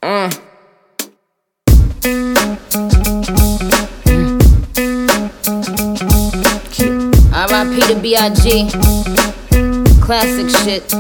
R.I.P. to B.I.G. Classic shit.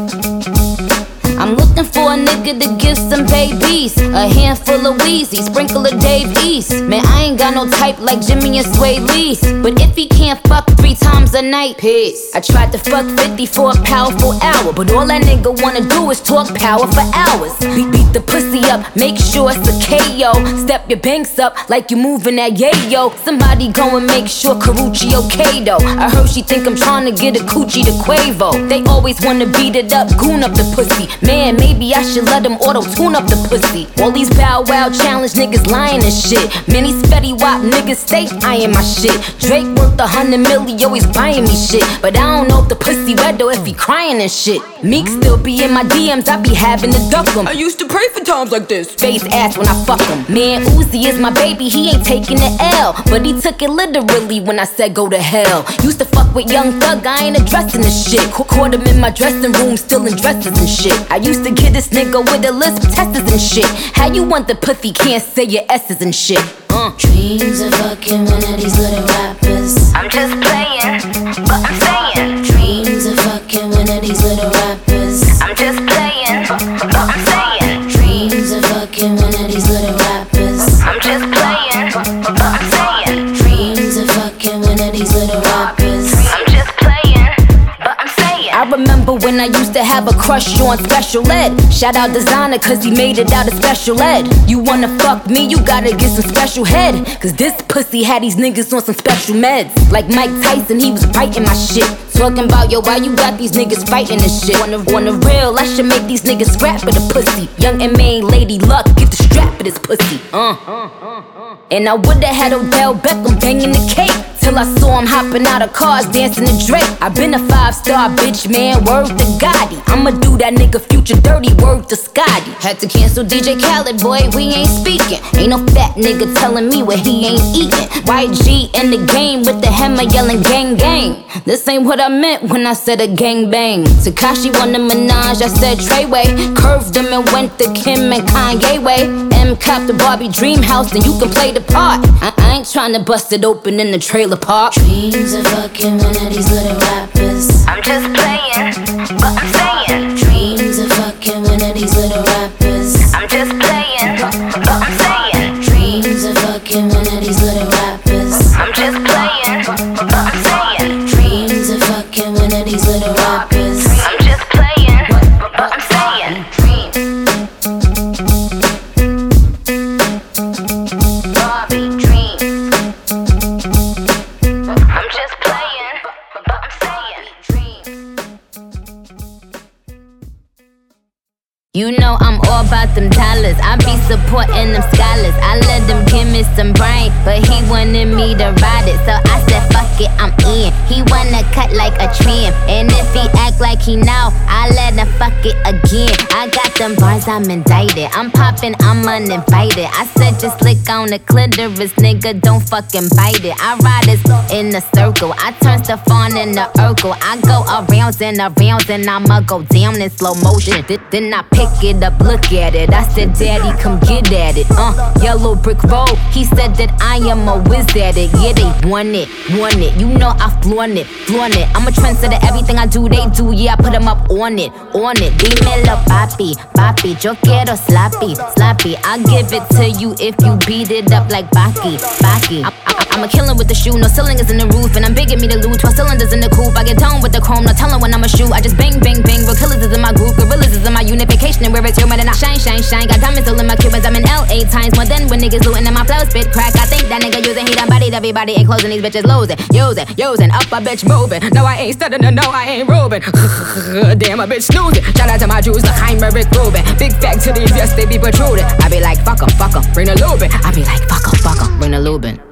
I'm looking for a nigga to give some babies, a handful of Weezy, sprinkle of Dave East. Man, I ain't got no type like Jimmy and Sway Lee's, but if he can't fuck 3 times a night, peace. I tried to fuck 50 for a powerful hour, but all that nigga wanna do is talk power for hours. Beat the pussy up, make sure it's a KO. Step your banks up like you moving that yayo. Somebody go and make sure Karuchi okay though. I heard she think I'm trying to get a coochie to Quavo. They always wanna beat it up, goon up the pussy. Man, maybe I should let them auto-tune up the pussy. All these Bow Wow challenge niggas lying and shit. Many Fetty Wap niggas stay eyeing my shit. Drake worth 100 million, always buying me shit. But I don't know if the pussy wet though, if he crying and shit. Meek still be in my DMs, I be having to duck him. I used to pray for times like this. Face ass when I fuck him. Man, Uzi is my baby, he ain't taking the L. But he took it literally when I said go to hell. Used to fuck with Young Thug, I ain't addressing this shit. Caught him in my dressing room, still in dresses and shit. I used to get this nigga with a lisp, testers and shit. How you want the pussy, can't say your S's and shit. Dreams of fucking one of these little rappers. I'm just playing, but I'm saying. Dreams of fucking one of these little rappers. I'm just playing, but I'm saying. Dreams of fucking one of these little rappers. I'm just playing, but I'm saying. Dreams of fucking one of these little rappers. I'm just playing, but I'm saying. I remember when I used to have a crush on Special Ed. Shout out Designer cause he made it out of Special Ed. You wanna fuck me, you gotta get some special head. Cause this pussy had these niggas on some special meds. Like Mike Tyson, he was biting my shit. Talking about, yo, why you got these niggas fighting this shit? On the real, I should make these niggas scrap for the pussy. Young M.A. Lady Luck, get the strap for this pussy. And I would've had Odell Beckham banging the cake. Till I saw him hopping out of cars, dancing to Drake. I been a 5-star bitch, man, word to Gotti. I'ma do that nigga Future dirty, word to Scotty. Had to cancel DJ Khaled, boy, we ain't speaking. Ain't no fat nigga telling me what he ain't eating. YG in the game with the hammer yelling gang gang. This ain't what I meant when I said a gang bang. Tekashi won the Minaj, I said Treyway. Curved him and went to Kim and Kanye way. M cop the Barbie dream house, and you can play the part. I ain't tryna bust it open in the trailer park. Dreams of fucking one of these little rappers. I'm just playing, but I'm saying. Dreams of fucking one of these little rappers. I'm just playing, but I'm saying. Dreams of fucking one of these little rappers. I'm just playing, but I'm saying. Dreams of fucking one of these little rappers. I'm just playing, but I'm saying. Barbie dreams. I'm just playing, but I'm saying. You know I'm all about them dollars. I be supporting them scholars. I let them give me some brain, but he wanted me to ride it, so I said fuck it, I'm in. He wanna cut like a trim, and if he act like he know, I let him fuck it again. I got them bars, I'm indicted. I'm popping, I'm uninvited. I said just lick on the clitoris, nigga, don't fucking bite it. I ride it in a circle. I turn stuff on in the Urkel. I go arounds and arounds, and I'ma go down in slow motion. Then I pick it up, look at it. I said, daddy, come get at it. Yellow brick road. He said that I am a whiz at it. Yeah, they want it. You know I flaunt it. I'm a trendsetter, everything I do, they do. Yeah, I put them up on it. Dímelo, papi, yo quiero sloppy. I'll give it to you if you beat it up like Baki. I'm a killer with the shoe, no cylinders in the roof, and I'm big at me to loot. 12 cylinders in the coupe, I get down with the chrome, no telling when I'ma shoot. I just bang, real killers is in my group, gorillas is in my unification, and where it's human, and I shine. Got diamonds all in my Cubans, I'm in LA times more than when niggas looting, and my flow spit crack. I think that nigga using, he done bodied everybody, ain't closing these bitches losing, using up a bitch moving. No, I ain't stuttering, no, I ain't roving. Damn, a bitch snoozing. Shout out to my Jews, like I'm Rick Rubin. Big factories, yes, they be protruding. I be like, fuck 'em, bring the lubin. I be like, fuck 'em, bring the lubin.